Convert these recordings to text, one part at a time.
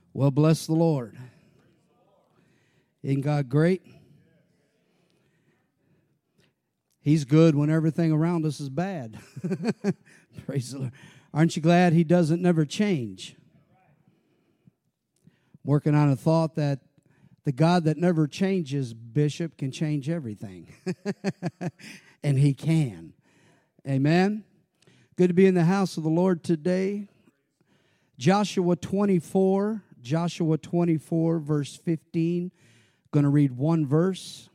Well, bless the Lord. Isn't God great? He's good when everything around us is bad. Praise the Lord. Aren't you glad He doesn't never change? Working on a thought that the God that never changes, Bishop, can change everything. And He can. Amen. Good to be in the house of the Lord today. Joshua 24, verse 15. Going to read one verse.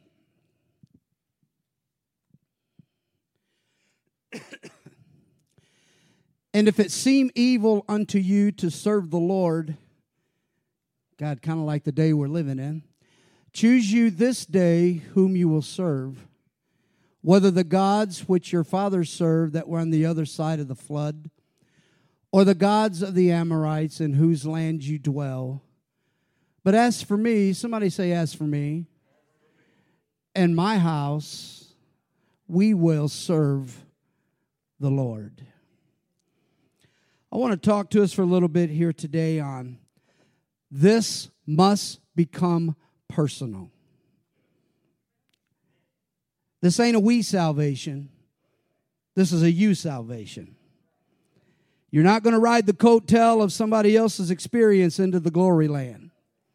And if it seem evil unto you to serve the Lord, God, kind of like the day we're living in, choose you this day whom you will serve, whether the gods which your fathers served that were on the other side of the flood, or the gods of the Amorites in whose land you dwell. But as for me, somebody say, as for me, and my house, we will serve the Lord. I want to talk to us for a little bit here today on this must become personal. This ain't a we salvation. This is a you salvation. You're not going to ride the coattail of somebody else's experience into the glory land.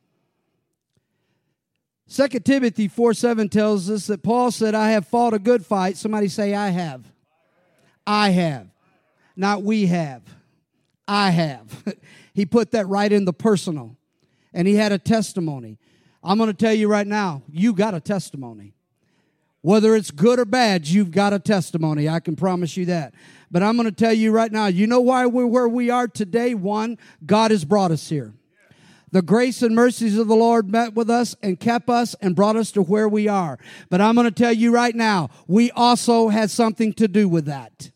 2 Timothy 4:7 tells us that Paul said, I have fought a good fight. Somebody say, I have. I have. Not we have. I have. He put that right in the personal. And he had a testimony. I'm going to tell you right now, you got a testimony. Whether it's good or bad, you've got a testimony. I can promise you that. But I'm going to tell you right now, you know why we're where we are today? One, God has brought us here. The grace and mercies of the Lord met with us and kept us and brought us to where we are. But I'm going to tell you right now, we also had something to do with that.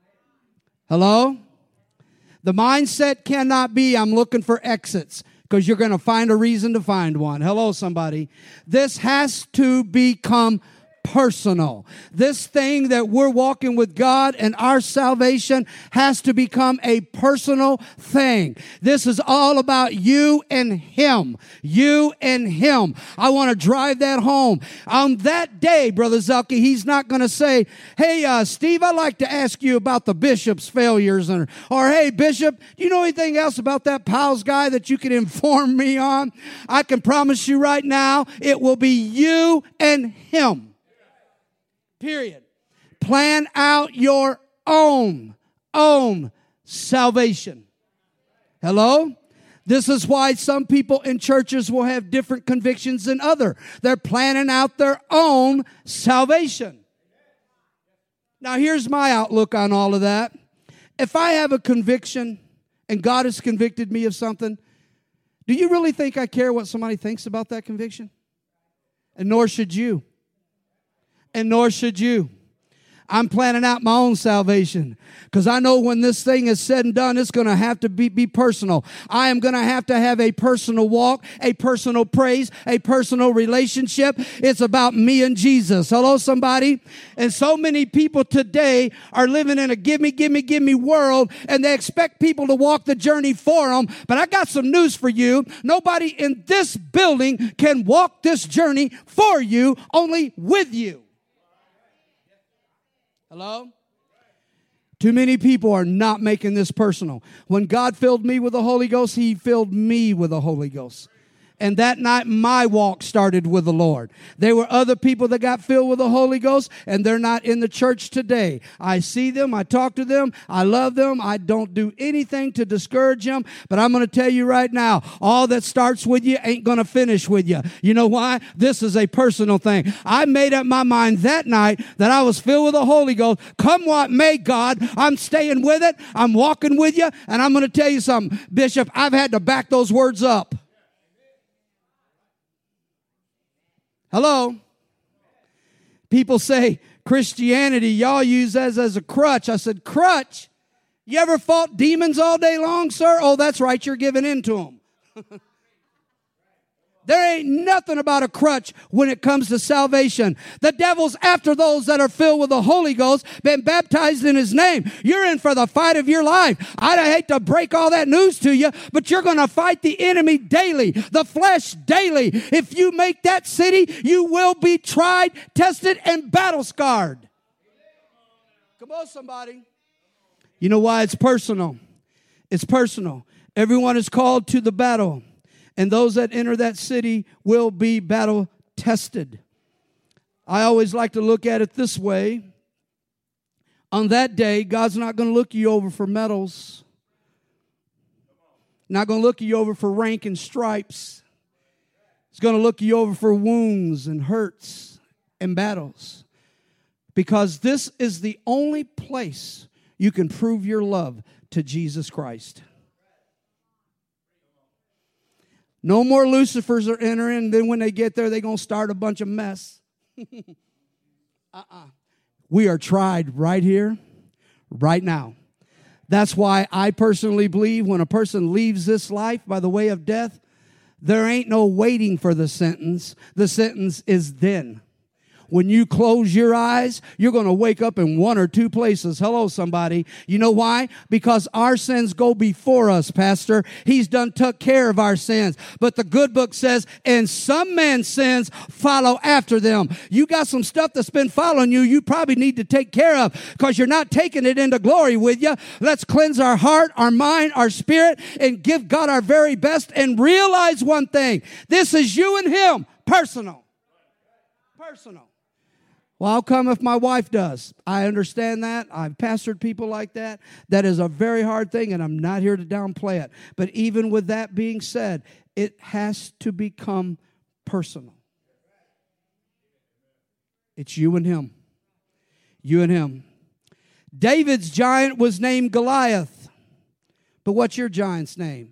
Hello? The mindset cannot be, I'm looking for exits, because you're going to find a reason to find one. Hello, somebody. This has to become personal. This thing that we're walking with God and our salvation has to become a personal thing. This is all about you and Him. You and Him. I want to drive that home. On that day, Brother Zelke, he's not going to say, hey, Steve, I'd like to ask you about the bishop's failures. Or hey, Bishop, do you know anything else about that Powell's guy that you can inform me on? I can promise you right now, it will be you and Him. Period. Plan out your own salvation. Hello? This is why some people in churches will have different convictions than others. They're planning out their own salvation. Now, here's my outlook on all of that. If I have a conviction and God has convicted me of something, do you really think I care what somebody thinks about that conviction? And nor should you. And nor should you. I'm planning out my own salvation because I know when this thing is said and done, it's going to have to be personal. I am going to have a personal walk, a personal praise, a personal relationship. It's about me and Jesus. Hello, somebody? And so many people today are living in a give me world, and they expect people to walk the journey for them. But I got some news for you. Nobody in this building can walk this journey for you, only with you. Hello? Too many people are not making this personal. When God filled me with the Holy Ghost, He filled me with the Holy Ghost. And that night, my walk started with the Lord. There were other people that got filled with the Holy Ghost, and they're not in the church today. I see them. I talk to them. I love them. I don't do anything to discourage them. But I'm going to tell you right now, all that starts with you ain't going to finish with you. You know why? This is a personal thing. I made up my mind that night that I was filled with the Holy Ghost. Come what may, God, I'm staying with it. I'm walking with you. And I'm going to tell you something, Bishop, I've had to back those words up. Hello? People say Christianity, y'all use as a crutch. I said, crutch? You ever fought demons all day long, sir? Oh, that's right, you're giving in to them. There ain't nothing about a crutch when it comes to salvation. The devil's after those that are filled with the Holy Ghost, been baptized in his name. You're in for the fight of your life. I hate to break all that news to you, but you're going to fight the enemy daily, the flesh daily. If you make that city, you will be tried, tested, and battle scarred. Come on, somebody. You know why? It's personal. It's personal. Everyone is called to the battle. And those that enter that city will be battle tested. I always like to look at it this way. On that day, God's not going to look you over for medals. Not going to look you over for rank and stripes. He's going to look you over for wounds and hurts and battles. Because this is the only place you can prove your love to Jesus Christ. No more Lucifers are entering. Then when they get there, they're going to start a bunch of mess. We are tried right here, right now. That's why I personally believe when a person leaves this life by the way of death, there ain't no waiting for the sentence. The sentence is then. When you close your eyes, you're going to wake up in one or two places. Hello, somebody. You know why? Because our sins go before us, Pastor. He's done took care of our sins. But the good book says, and some men's sins follow after them. You got some stuff that's been following you, you probably need to take care of because you're not taking it into glory with you. Let's cleanse our heart, our mind, our spirit, and give God our very best and realize one thing. This is you and him, personal. Personal. Well, how come if my wife does? I understand that. I've pastored people like that. That is a very hard thing, and I'm not here to downplay it. But even with that being said, it has to become personal. It's you and him. You and him. David's giant was named Goliath. But what's your giant's name?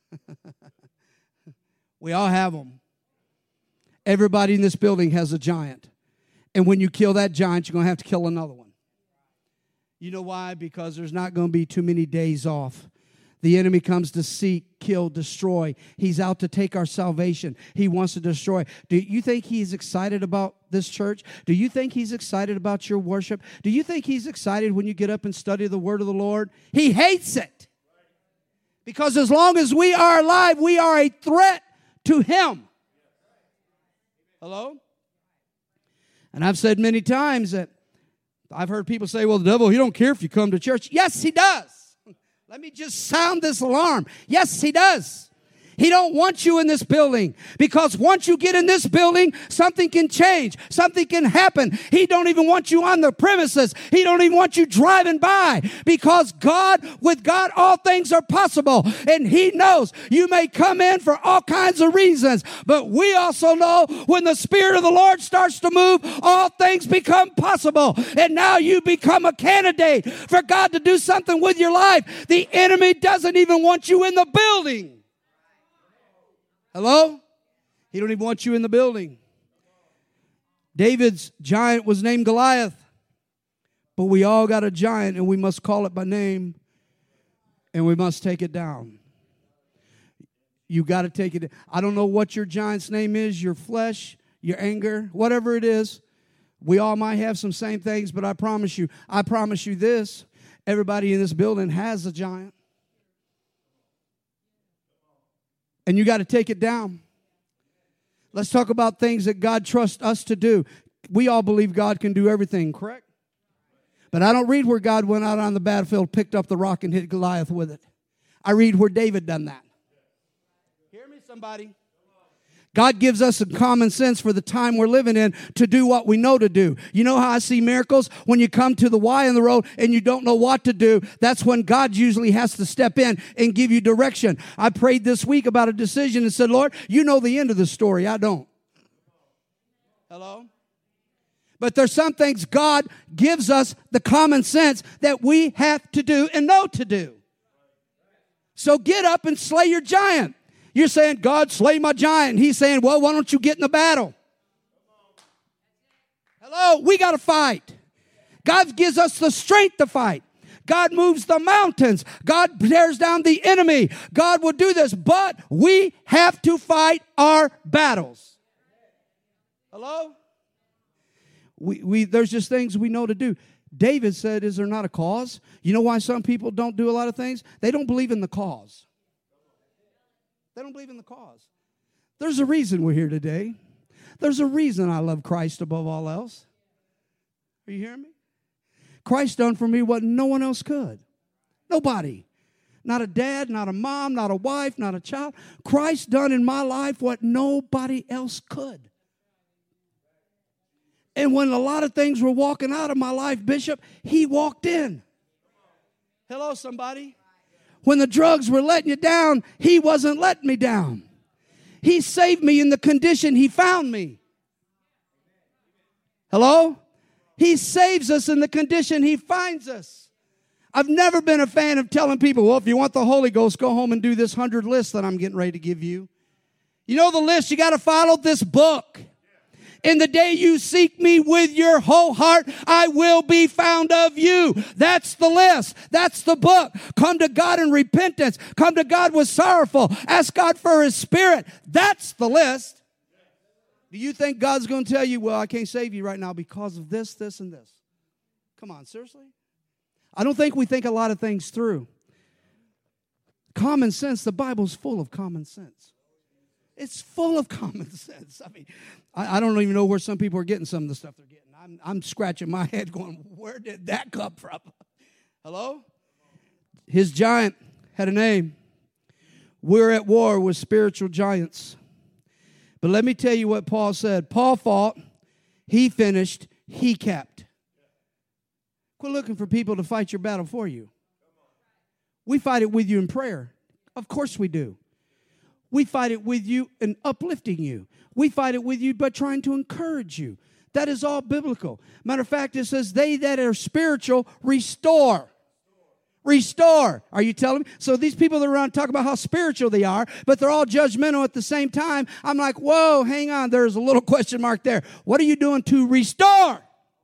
We all have them. Everybody in this building has a giant. And when you kill that giant, you're going to have to kill another one. You know why? Because there's not going to be too many days off. The enemy comes to seek, kill, destroy. He's out to take our salvation. He wants to destroy. Do you think he's excited about this church? Do you think he's excited about your worship? Do you think he's excited when you get up and study the word of the Lord? He hates it. Because as long as we are alive, we are a threat to him. Hello? And I've said many times that I've heard people say, well, the devil, he don't care if you come to church. Yes, he does. Let me just sound this alarm. Yes, he does. He don't want you in this building because once you get in this building, something can change. Something can happen. He don't even want you on the premises. He don't even want you driving by because with God, all things are possible. And he knows you may come in for all kinds of reasons. But we also know when the Spirit of the Lord starts to move, all things become possible. And now you become a candidate for God to do something with your life. The enemy doesn't even want you in the building. Hello? He don't even want you in the building. David's giant was named Goliath. But we all got a giant and we must call it by name. And we must take it down. You got to take it. I don't know what your giant's name is, your flesh, your anger, whatever it is. We all might have some same things, but I promise you this. Everybody in this building has a giant. And you got to take it down. Let's talk about things that God trusts us to do. We all believe God can do everything, correct? But I don't read where God went out on the battlefield, picked up the rock, and hit Goliath with it. I read where David done that. Hear me, somebody? God gives us some common sense for the time we're living in to do what we know to do. You know how I see miracles? When you come to the Y in the road and you don't know what to do, that's when God usually has to step in and give you direction. I prayed this week about a decision and said, Lord, you know the end of the story. I don't. Hello? But there's some things God gives us the common sense that we have to do and know to do. So get up and slay your giant. You're saying, God, slay my giant. And he's saying, well, why don't you get in the battle? Hello, we got to fight. God gives us the strength to fight. God moves the mountains. God tears down the enemy. God will do this, but we have to fight our battles. Hello? There's just things we know to do. David said, is there not a cause? You know why some people don't do a lot of things? They don't believe in the cause. They don't believe in the cause. There's a reason we're here today. There's a reason I love Christ above all else. Are you hearing me? Christ done for me what no one else could. Nobody. Not a dad, not a mom, not a wife, not a child. Christ done in my life what nobody else could. And when a lot of things were walking out of my life, Bishop, he walked in. Hello, somebody. When the drugs were letting you down, he wasn't letting me down. He saved me in the condition he found me. Hello? He saves us in the condition he finds us. I've never been a fan of telling people, well, if you want the Holy Ghost, go home and do this 100 list that I'm getting ready to give you. You know the list, you got to follow this book. In the day you seek me with your whole heart, I will be found of you. That's the list. That's the book. Come to God in repentance. Come to God with sorrowful. Ask God for his spirit. That's the list. Do you think God's going to tell you, well, I can't save you right now because of this, this, and this? Come on, seriously? I don't think we think a lot of things through. Common sense, the Bible's full of common sense. It's full of common sense. I mean, I don't even know where some people are getting some of the stuff they're getting. I'm scratching my head going, where did that come from? Hello? His giant had a name. We're at war with spiritual giants. But let me tell you what Paul said. Paul fought, he finished, he kept. Quit looking for people to fight your battle for you. We fight it with you in prayer. Of course we do. We fight it with you in uplifting you. We fight it with you by trying to encourage you. That is all biblical. Matter of fact, it says, they that are spiritual, restore. Restore. Are you telling me? So these people that are around talk about how spiritual they are, but they're all judgmental at the same time. I'm like, whoa, hang on. There's a little question mark there. What are you doing to restore?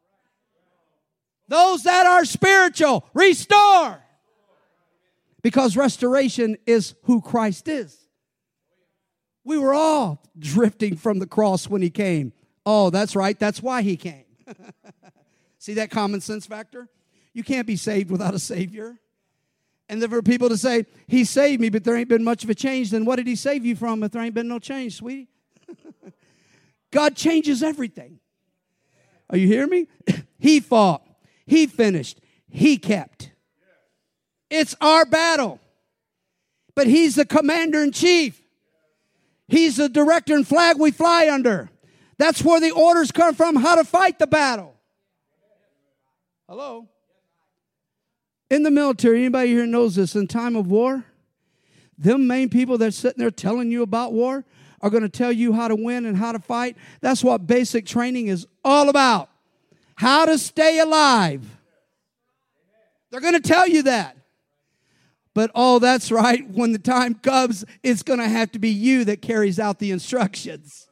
Those that are spiritual, restore. Because restoration is who Christ is. We were all drifting from the cross when he came. Oh, that's right. That's why he came. See that common sense factor? You can't be saved without a Savior. And there were people to say, he saved me, but there ain't been much of a change. Then what did he save you from if there ain't been no change, sweetie? God changes everything. Are you hearing me? He fought. He finished. He kept. It's our battle. But he's the commander-in-chief. He's the director and flag we fly under. That's where the orders come from, how to fight the battle. Hello? In the military, anybody here knows this, in time of war, them main people that are sitting there telling you about war are going to tell you how to win and how to fight. That's what basic training is all about. How to stay alive. They're going to tell you that. But, oh, that's right, when the time comes, it's going to have to be you that carries out the instructions.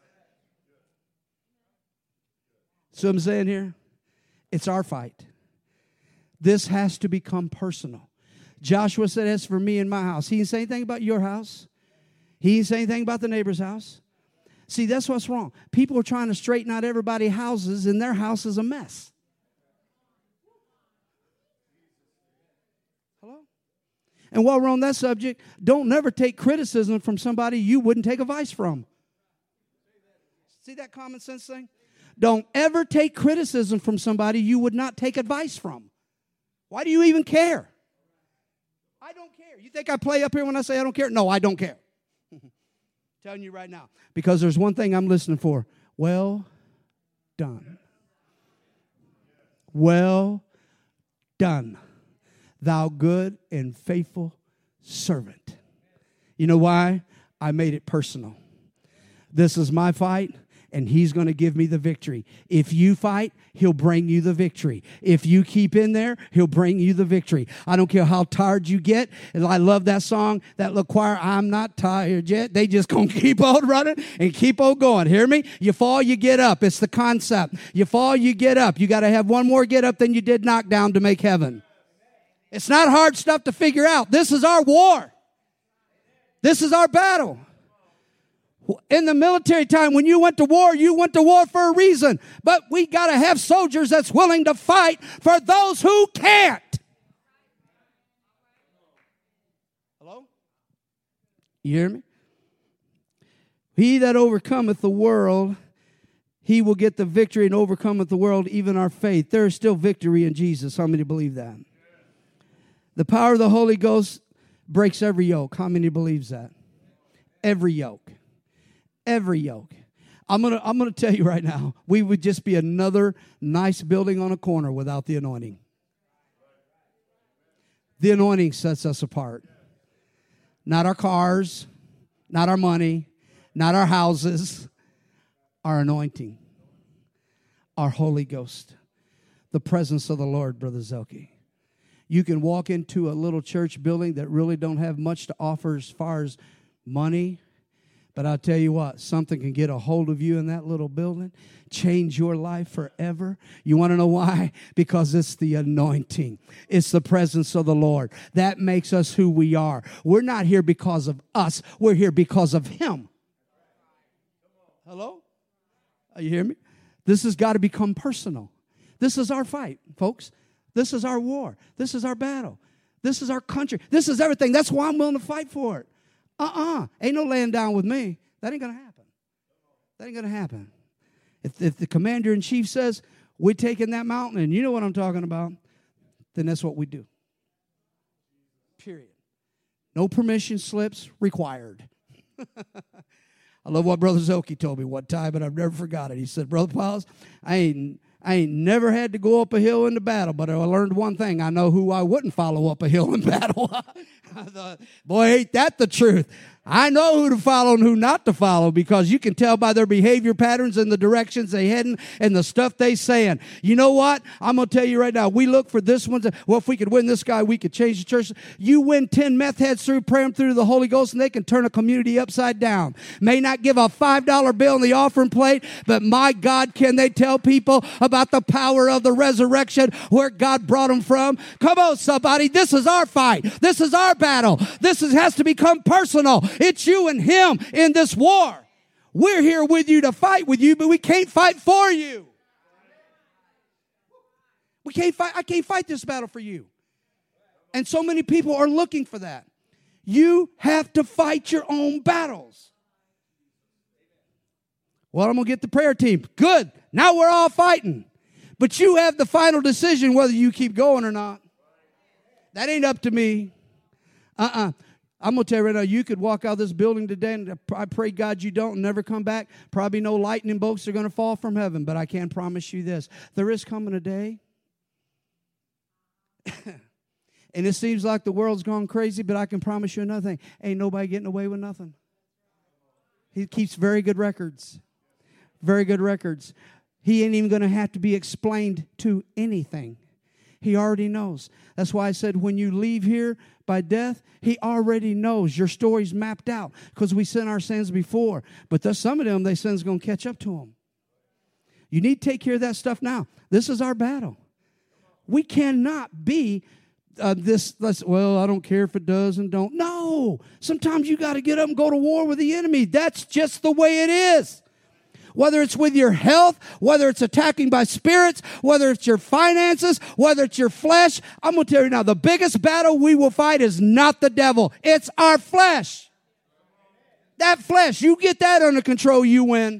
So I'm saying here, it's our fight. This has to become personal. Joshua said, as for me and my house. He didn't say anything about your house. He didn't say anything about the neighbor's house. See, that's what's wrong. People are trying to straighten out everybody's houses, and their house is a mess. Hello? And while we're on that subject, don't never take criticism from somebody you wouldn't take advice from. See that common sense thing? Don't ever take criticism from somebody you would not take advice from. Why do you even care? I don't care. You think I play up here when I say I don't care? No, I don't care. Telling you right now. Because there's one thing I'm listening for. Well done. Well done, thou good and faithful servant. You know why? I made it personal. This is my fight, and he's going to give me the victory. If you fight, he'll bring you the victory. If you keep in there, he'll bring you the victory. I don't care how tired you get. And I love that song, that little choir, I'm not tired yet. They just going to keep on running and keep on going. Hear me? You fall, you get up. It's the concept. You fall, you get up. You got to have one more get up than you did knock down to make heaven. It's not hard stuff to figure out. This is our war. This is our battle. In the military time, when you went to war for a reason. But we got to have soldiers that's willing to fight for those who can't. Hello? You hear me? He that overcometh the world, he will get the victory, and overcometh the world, even our faith. There is still victory in Jesus. How many believe that? The power of the Holy Ghost breaks every yoke. How many believes that? Every yoke. Every yoke. I'm gonna tell you right now, we would just be another nice building on a corner without the anointing. The anointing sets us apart. Not our cars, not our money, not our houses, our anointing, our Holy Ghost, the presence of the Lord, Brother Zelke. You can walk into a little church building that really don't have much to offer as far as money. But I'll tell you what, something can get a hold of you in that little building, change your life forever. You want to know why? Because it's the anointing. It's the presence of the Lord. That makes us who we are. We're not here because of us. We're here because of Him. Hello? You hear me? This has got to become personal. This is our fight, folks. This is our war. This is our battle. This is our country. This is everything. That's why I'm willing to fight for it. Ain't no laying down with me. That ain't going to happen. That ain't going to happen. If the commander-in-chief says, we're taking that mountain, and you know what I'm talking about, then that's what we do. Period. No permission slips required. I love what Brother Zelke told me one time, but I've never forgot it. He said, Brother Pauls, I ain't never had to go up a hill into battle, but I learned one thing. I know who I wouldn't follow up a hill in battle. I thought, boy, ain't that the truth. I know who to follow and who not to follow, because you can tell by their behavior patterns and the directions they heading and the stuff they saying. You know what? I'm going to tell you right now, we look for this one. Well, if we could win this guy, we could change the church. You win 10 meth heads through, pray them through the Holy Ghost, and they can turn a community upside down. May not give a $5 bill on the offering plate, but my God, can they tell people about the power of the resurrection, where God brought them from? Come on, somebody. This is our fight. This is our battle. This has to become personal. It's you and Him in this war. We're here with you to fight with you, but we can't fight for you. We can't fight. I can't fight this battle for you. And so many people are looking for that. You have to fight your own battles. Well, I'm going to get the prayer team. Good. Now we're all fighting. But you have the final decision whether you keep going or not. That ain't up to me. I'm going to tell you right now, you could walk out of this building today, and I pray God you don't and never come back. Probably no lightning bolts are going to fall from heaven, but I can promise you this. There is coming a day, and it seems like the world's gone crazy, but I can promise you another thing. Ain't nobody getting away with nothing. He keeps very good records. Very good records. He ain't even going to have to be explained to anything. He already knows. That's why I said when you leave here by death, He already knows. Your story's mapped out, because we sin our sins before. But there's some of them, their sin's going to catch up to them. You need to take care of that stuff now. This is our battle. We cannot be well, I don't care if it does and don't. No. Sometimes you got to get up and go to war with the enemy. That's just the way it is. Whether it's with your health, whether it's attacking by spirits, whether it's your finances, whether it's your flesh. I'm going to tell you now, the biggest battle we will fight is not the devil. It's our flesh. That flesh, you get that under control, you win.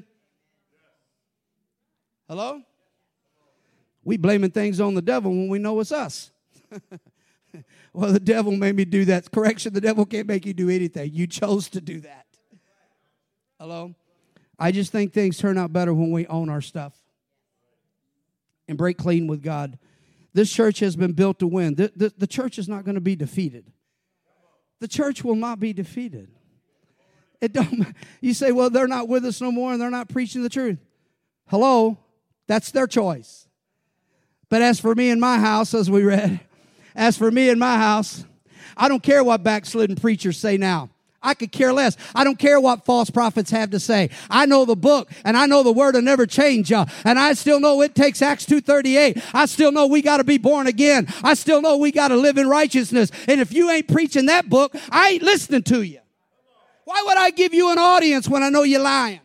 Hello? We blaming things on the devil when we know it's us. Well, the devil made me do that. Correction, the devil can't make you do anything. You chose to do that. Hello? I just think things turn out better when we own our stuff and break clean with God. This church has been built to win. The church is not going to be defeated. The church will not be defeated. You say, well, they're not with us no more and they're not preaching the truth. Hello? That's their choice. But as for me and my house, as we read, as for me and my house, I don't care what backslidden preachers say now. I could care less. I don't care what false prophets have to say. I know the book, and I know the word will never change. And I still know it takes Acts 2:38. I still know we got to be born again. I still know we got to live in righteousness. And if you ain't preaching that book, I ain't listening to you. Why would I give you an audience when I know you're lying?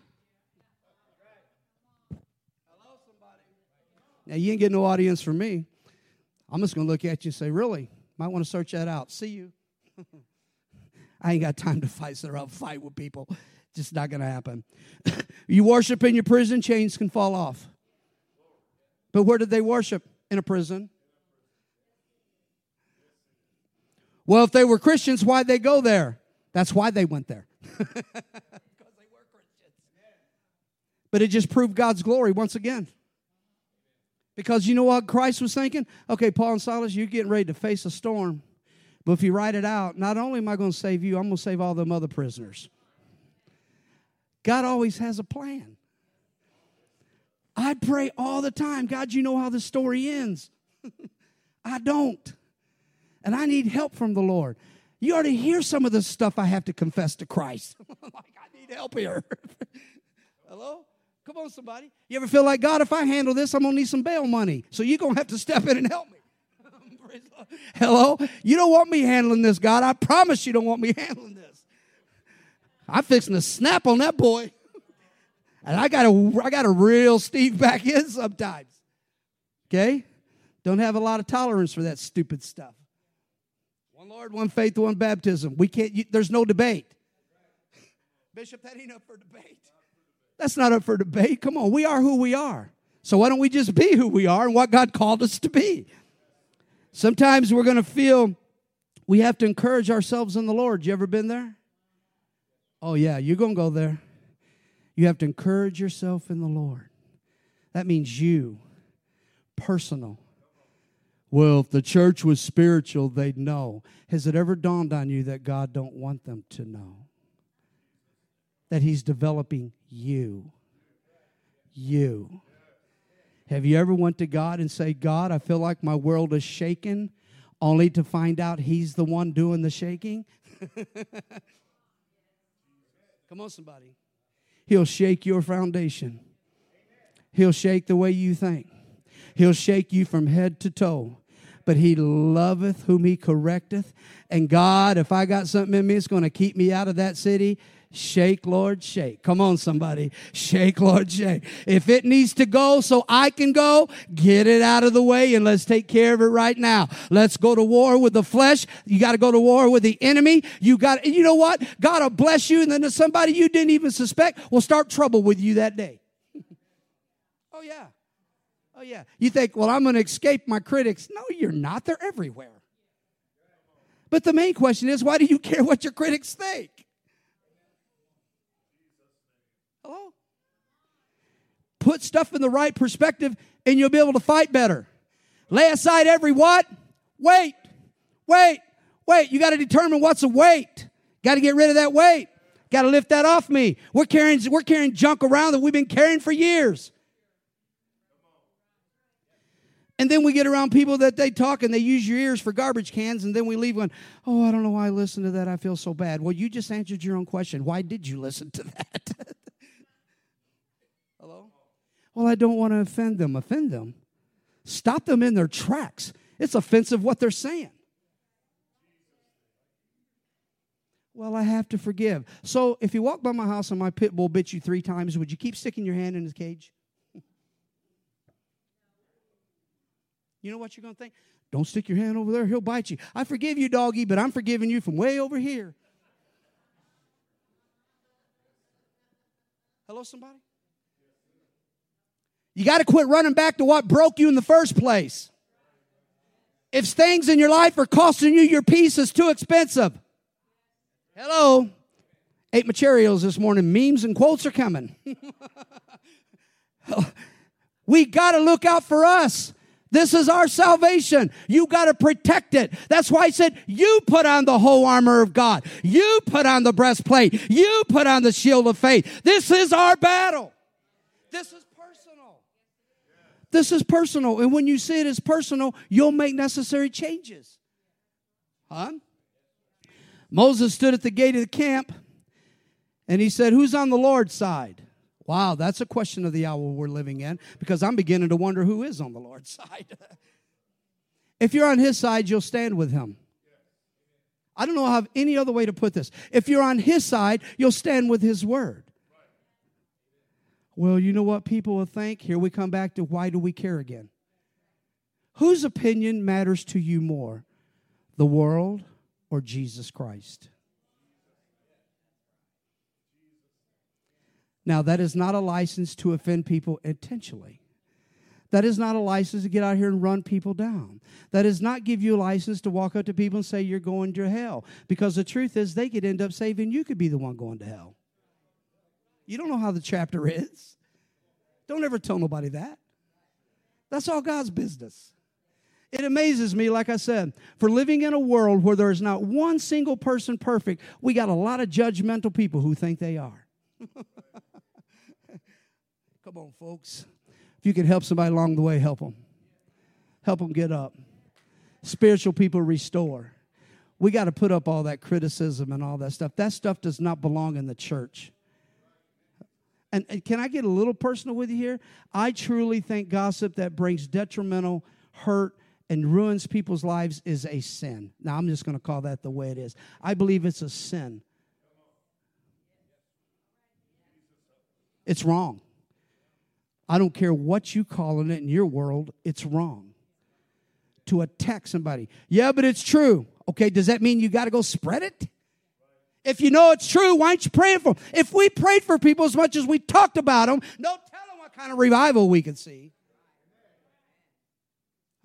Hello, somebody. Now, you ain't getting no audience from me. I'm just going to look at you and say, really? Might want to search that out. See you. I ain't got time to fight, so I'll fight with people. Just not going to happen. You worship in your prison, chains can fall off. But where did they worship? In a prison. Well, if they were Christians, why'd they go there? That's why they went there. Because they were Christians. But it just proved God's glory once again. Because you know what Christ was thinking? Okay, Paul and Silas, you're getting ready to face a storm. But if you write it out, not only am I going to save you, I'm going to save all them other prisoners. God always has a plan. I pray all the time, God, you know how the story ends. I don't. And I need help from the Lord. You already hear some of the stuff I have to confess to Christ. Like, I need help here. Hello? Come on, somebody. You ever feel like, God, if I handle this, I'm going to need some bail money. So you're going to have to step in and help me. Hello? You don't want me handling this, God. I promise you don't want me handling this. I'm fixing to snap on that boy. And I got to reel Steve back in sometimes. Okay? Don't have a lot of tolerance for that stupid stuff. One Lord, one faith, one baptism. There's no debate. Bishop, that ain't up for debate. That's not up for debate. Come on, we are who we are. So why don't we just be who we are and what God called us to be? Sometimes we're going to feel we have to encourage ourselves in the Lord. You ever been there? Oh, yeah, you're going to go there. You have to encourage yourself in the Lord. That means you, personal. Well, if the church was spiritual, they'd know. Has it ever dawned on you that God don't want them to know? That He's developing you. You. Have you ever went to God and say, God, I feel like my world is shaking, only to find out He's the one doing the shaking? Come on, somebody. He'll shake your foundation. He'll shake the way you think. He'll shake you from head to toe. But He loveth whom He correcteth. And God, if I got something in me that's going to keep me out of that city, shake, Lord, shake. Come on, somebody. Shake, Lord, shake. If it needs to go so I can go, get it out of the way and let's take care of it right now. Let's go to war with the flesh. You got to go to war with the enemy. You know what? God will bless you, and then somebody you didn't even suspect will start trouble with you that day. Oh, yeah. Oh, yeah. You think, well, I'm going to escape my critics. No, you're not. They're everywhere. But the main question is, why do you care what your critics think? Hello? Put stuff in the right perspective and you'll be able to fight better. Lay aside every what? Weight. You got to determine what's a weight. Got to get rid of that weight. Got to lift that off me. We're carrying junk around that we've been carrying for years. And then we get around people that they talk and they use your ears for garbage cans, and then we leave going, oh, I don't know why I listened to that. I feel so bad. Well, you just answered your own question. Why did you listen to that? Hello? Well, I don't want to offend them. Offend them. Stop them in their tracks. It's offensive what they're saying. Well, I have to forgive. So if you walk by my house and my pit bull bit you 3 times, would you keep sticking your hand in his cage? You know what you're going to think? Don't stick your hand over there. He'll bite you. I forgive you, doggy, but I'm forgiving you from way over here. Hello, somebody? You got to quit running back to what broke you in the first place. If things in your life are costing you your peace, it's too expensive. Hello? Ate my Cheerios this morning. Memes and quotes are coming. We got to look out for us. This is our salvation. You got to protect it. That's why I said, you put on the whole armor of God. You put on the breastplate. You put on the shield of faith. This is our battle. This is personal. This is personal. And when you see it as personal, you'll make necessary changes. Huh? Moses stood at the gate of the camp, and he said, who's on the Lord's side? Wow, that's a question of the hour we're living in, because I'm beginning to wonder who is on the Lord's side. If you're on his side, you'll stand with him. I don't know how any other way to put this. If you're on his side, you'll stand with his word. Well, you know what people will think? Here we come back to why do we care again? Whose opinion matters to you more, the world or Jesus Christ? Now, that is not a license to offend people intentionally. That is not a license to get out here and run people down. That does not give you a license to walk up to people and say you're going to hell. Because the truth is they could end up saving you could be the one going to hell. You don't know how the chapter is. Don't ever tell nobody that. That's all God's business. It amazes me, like I said, for living in a world where there is not one single person perfect, we got a lot of judgmental people who think they are. Come on, folks. If you can help somebody along the way, help them. Help them get up. Spiritual people restore. We got to put up all that criticism and all that stuff. That stuff does not belong in the church. And can I get a little personal with you here? I truly think gossip that brings detrimental hurt and ruins people's lives is a sin. Now, I'm just going to call that the way it is. I believe it's a sin. It's wrong. I don't care what you calling it in your world, it's wrong. To attack somebody. Yeah, but it's true. Okay, does that mean you got to go spread it? If you know it's true, why aren't you praying for them? If we prayed for people as much as we talked about them, don't tell them what kind of revival we could see. Huh?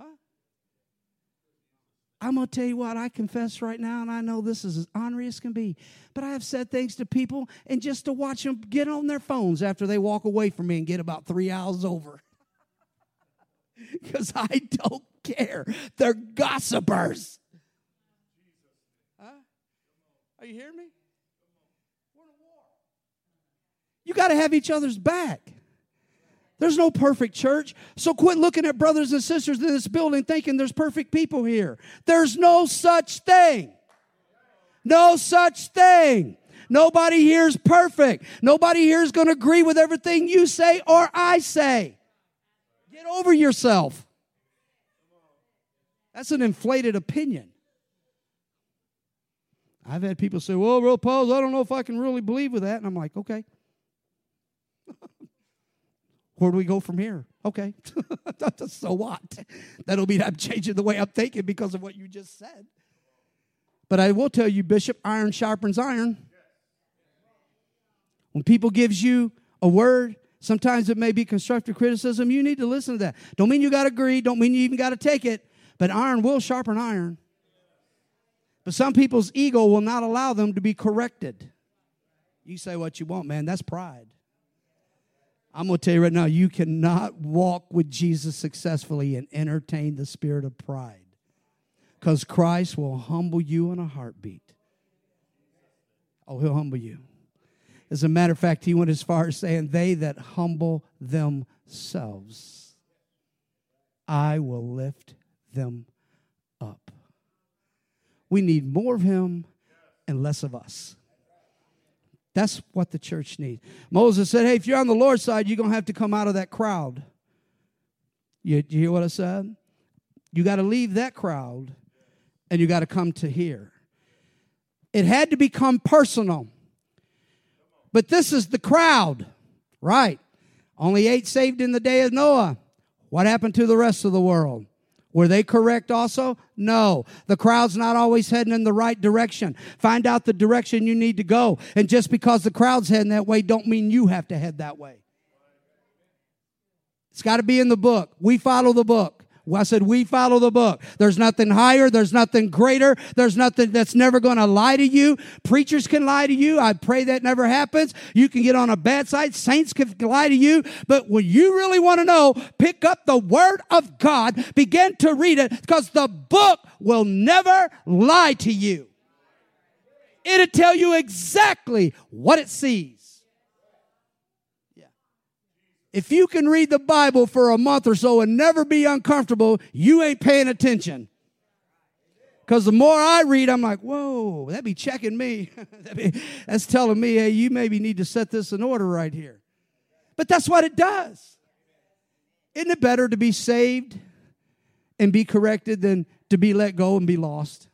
I'm going to tell you what, I confess right now, and I know this is as ornery as can be, but I have said things to people, and just to watch them get on their phones after they walk away from me and get about 3 hours over. Because I don't care. They're gossipers. Huh? Are you hearing me? We're in a war. You got to have each other's back. There's no perfect church. So quit looking at brothers and sisters in this building thinking there's perfect people here. There's no such thing. No such thing. Nobody here is perfect. Nobody here is going to agree with everything you say or I say. Get over yourself. That's an inflated opinion. I've had people say, well, Brother Pauls, I don't know if I can really believe with that. And I'm like, okay. Where do we go from here? Okay. So what? That'll mean I'm changing the way I'm thinking because of what you just said. But I will tell you, Bishop, iron sharpens iron. When people gives you a word, sometimes it may be constructive criticism. You need to listen to that. Don't mean you got to agree. Don't mean you even got to take it. But iron will sharpen iron. But some people's ego will not allow them to be corrected. You say what you want, man. That's pride. I'm going to tell you right now, you cannot walk with Jesus successfully and entertain the spirit of pride. Because Christ will humble you in a heartbeat. Oh, he'll humble you. As a matter of fact, he went as far as saying, they that humble themselves, I will lift them up. We need more of him and less of us. That's what the church needs. Moses said, hey, if you're on the Lord's side, you're going to have to come out of that crowd. You hear what I said? You got to leave that crowd, and you got to come to here. It had to become personal. But this is the crowd, right? Only 8 saved in the day of Noah. What happened to the rest of the world? Were they correct also? No. The crowd's not always heading in the right direction. Find out the direction you need to go. And just because the crowd's heading that way don't mean you have to head that way. It's got to be in the book. We follow the book. Well, I said we follow the book. There's nothing higher. There's nothing greater. There's nothing that's never going to lie to you. Preachers can lie to you. I pray that never happens. You can get on a bad side. Saints can lie to you. But when you really want to know, pick up the Word of God. Begin to read it because the book will never lie to you. It'll tell you exactly what it sees. If you can read the Bible for a month or so and never be uncomfortable, you ain't paying attention. Because the more I read, I'm like, whoa, that'd be checking me. That's telling me, hey, you maybe need to set this in order right here. But that's what it does. Isn't it better to be saved and be corrected than to be let go and be lost?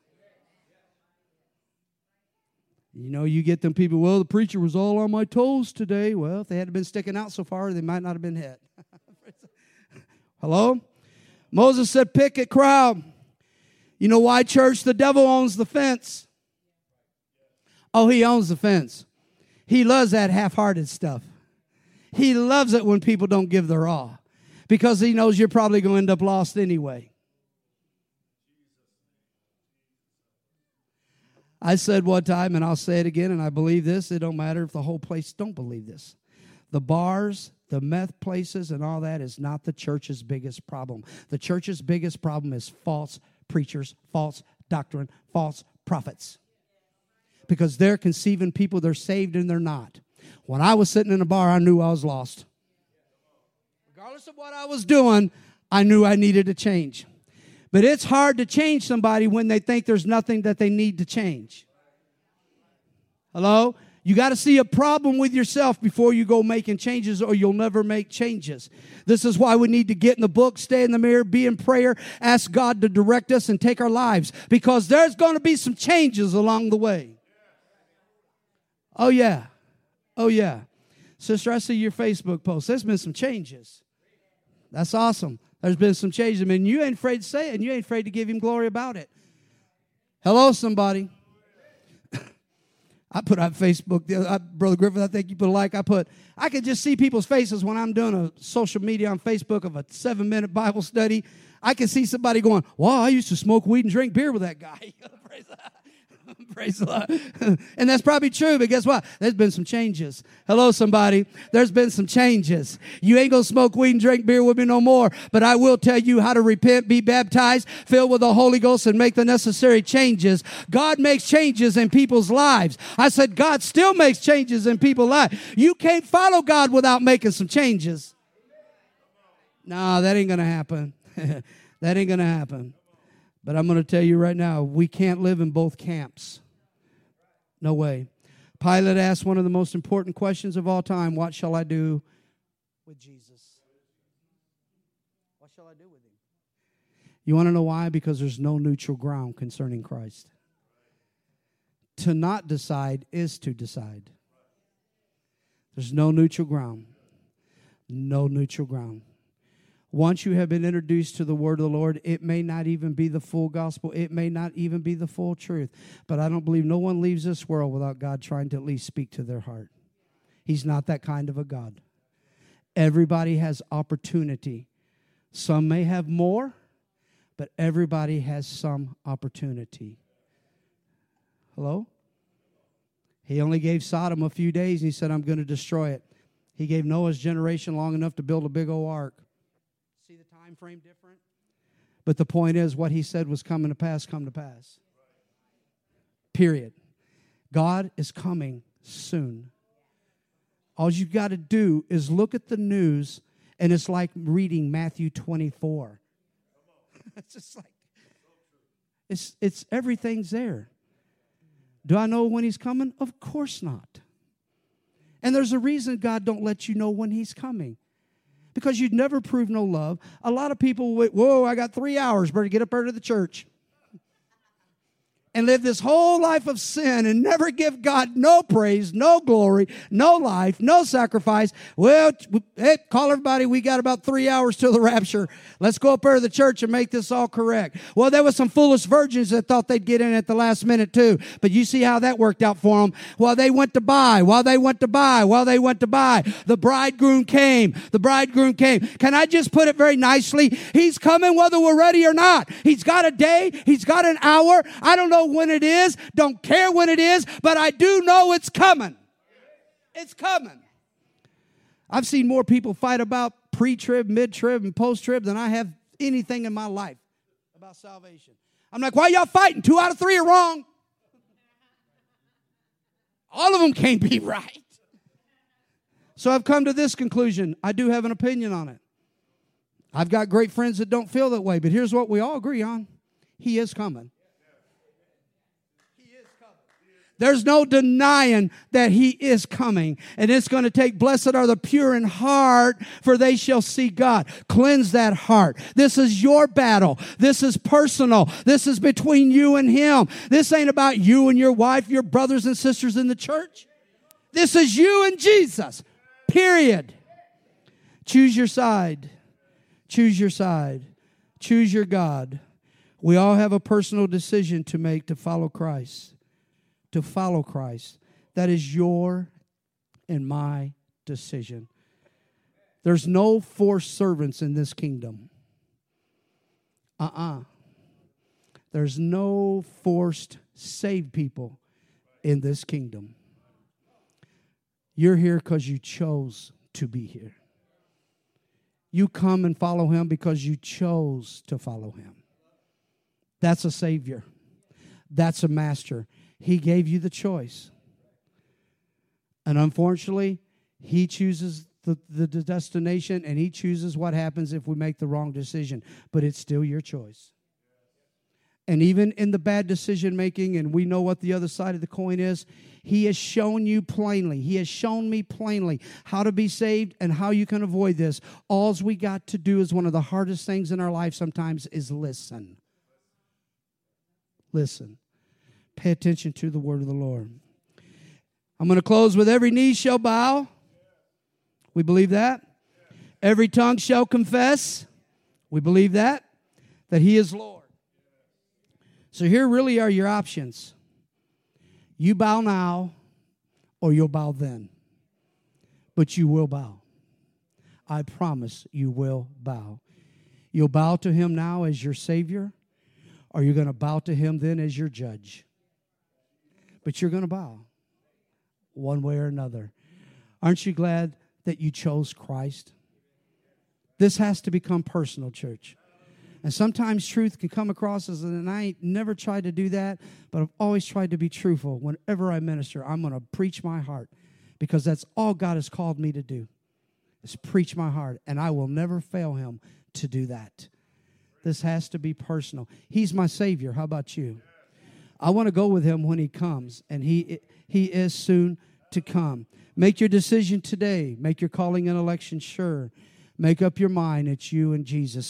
You know, you get them people, well, the preacher was all on my toes today. Well, if they hadn't been sticking out so far, they might not have been hit. Hello? Moses said, picket crowd. You know why, church? The devil owns the fence. Oh, he owns the fence. He loves that half-hearted stuff. He loves it when people don't give their all because he knows you're probably going to end up lost anyway. I said one time, and I'll say it again, and I believe this. It don't matter if the whole place don't believe this. The bars, the meth places, and all that is not the church's biggest problem. The church's biggest problem is false preachers, false doctrine, false prophets. Because they're conceiving people, they're saved and they're not. When I was sitting in a bar, I knew I was lost. Regardless of what I was doing, I knew I needed to change. But it's hard to change somebody when they think there's nothing that they need to change. Hello? You got to see a problem with yourself before you go making changes, or you'll never make changes. This is why we need to get in the book, stay in the mirror, be in prayer, ask God to direct us and take our lives, because there's going to be some changes along the way. Oh, yeah. Oh, yeah. Sister, I see your Facebook post. There's been some changes. That's awesome. There's been some changes. I mean, you ain't afraid to say it, and you ain't afraid to give him glory about it. Hello, somebody. I put on Facebook, Brother Griffith, I think you put a like. I could just see people's faces when I'm doing a social media on Facebook of a 7-minute Bible study. I can see somebody going, wow, I used to smoke weed and drink beer with that guy. Praise God. Praise the Lord. And that's probably true, but guess what? There's been some changes. Hello, somebody. There's been some changes. You ain't going to smoke weed and drink beer with me no more, but I will tell you how to repent, be baptized, filled with the Holy Ghost, and make the necessary changes. God makes changes in people's lives. I said God still makes changes in people's lives. You can't follow God without making some changes. No, that ain't going to happen. That ain't going to happen. But I'm going to tell you right now, we can't live in both camps. No way. Pilate asked one of the most important questions of all time, what shall I do with Jesus? What shall I do with him? You want to know why? Because there's no neutral ground concerning Christ. To not decide is to decide. There's no neutral ground. No neutral ground. Once you have been introduced to the word of the Lord, it may not even be the full gospel. It may not even be the full truth. But I don't believe no one leaves this world without God trying to at least speak to their heart. He's not that kind of a God. Everybody has opportunity. Some may have more, but everybody has some opportunity. Hello? He only gave Sodom a few days, and he said, I'm going to destroy it. He gave Noah's generation long enough to build a big old ark. See the time frame different? But the point is, what he said was coming to pass, come to pass. Period. God is coming soon. All you've got to do is look at the news, and it's like reading Matthew 24. It's just like, it's everything's there. Do I know when he's coming? Of course not. And there's a reason God don't let you know when he's coming. Because you'd never prove no love. A lot of people, whoa, I got 3 hours, better get up early to the church. And live this whole life of sin and never give God no praise, no glory, no life, no sacrifice. Well, hey, call everybody. We got about 3 hours till the rapture. Let's go up there to the church and make this all correct. Well, there was some foolish virgins that thought they'd get in at the last minute too. But you see how that worked out for them. While they went to buy, the bridegroom came. The bridegroom came. Can I just put it very nicely? He's coming whether we're ready or not. He's got a day. He's got an hour. I don't know when it is, don't care when it is, but I do know it's coming. It's coming. I've seen more people fight about pre-trib, mid-trib, and post-trib than I have anything in my life about salvation. I'm like, why y'all fighting? 2 out of 3 are wrong. All of them can't be right. So I've come to this conclusion. I do have an opinion on it. I've got great friends that don't feel that way, but here's what we all agree on. He is coming. There's no denying that He is coming. And it's going to take, blessed are the pure in heart, for they shall see God. Cleanse that heart. This is your battle. This is personal. This is between you and Him. This ain't about you and your wife, your brothers and sisters in the church. This is you and Jesus. Period. Choose your side. Choose your side. Choose your God. We all have a personal decision to make to follow Christ. To follow Christ. That is your and my decision. There's no forced servants in this kingdom. There's no forced saved people in this kingdom. You're here because you chose to be here. You come and follow Him because you chose to follow Him. That's a Savior. That's a Master. He gave you the choice. And unfortunately, He chooses the destination, and He chooses what happens if we make the wrong decision. But it's still your choice. And even in the bad decision making, and we know what the other side of the coin is, He has shown you plainly. He has shown me plainly how to be saved and how you can avoid this. All we got to do is one of the hardest things in our life sometimes is listen. Listen. Pay attention to the word of the Lord. I'm going to close with every knee shall bow. We believe that. Every tongue shall confess. We believe that. That He is Lord. So here really are your options. You bow now or you'll bow then. But you will bow. I promise you will bow. You'll bow to Him now as your Savior, or you're going to bow to Him then as your judge. But you're going to bow one way or another. Aren't you glad that you chose Christ? This has to become personal, church. And sometimes truth can come across as, and I ain't never tried to do that, but I've always tried to be truthful. Whenever I minister, I'm going to preach my heart, because that's all God has called me to do, is preach my heart. And I will never fail Him to do that. This has to be personal. He's my Savior. How about you? I want to go with Him when He comes, and He is soon to come. Make your decision today. Make your calling and election sure. Make up your mind. It's you and Jesus.